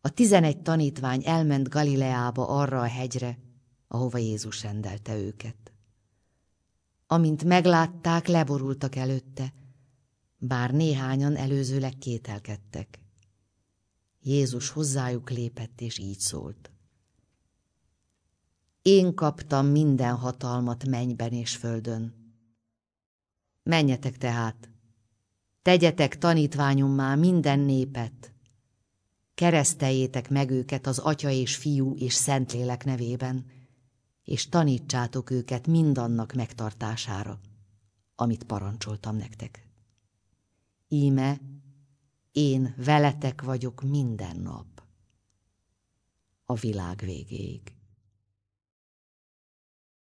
A 11 tanítvány elment Galileába, arra a hegyre, ahova Jézus rendelte őket. Amint meglátták, leborultak előtte, bár néhányan előzőleg kételkedtek. Jézus hozzájuk lépett, és így szólt. Én kaptam minden hatalmat mennyben és földön. Menjetek tehát, tegyetek tanítványommá minden népet, kereszteljétek meg őket az Atya és Fiú és Szentlélek nevében, és tanítsátok őket mindannak megtartására, amit parancsoltam nektek. Íme, én veletek vagyok minden nap, a világ végéig.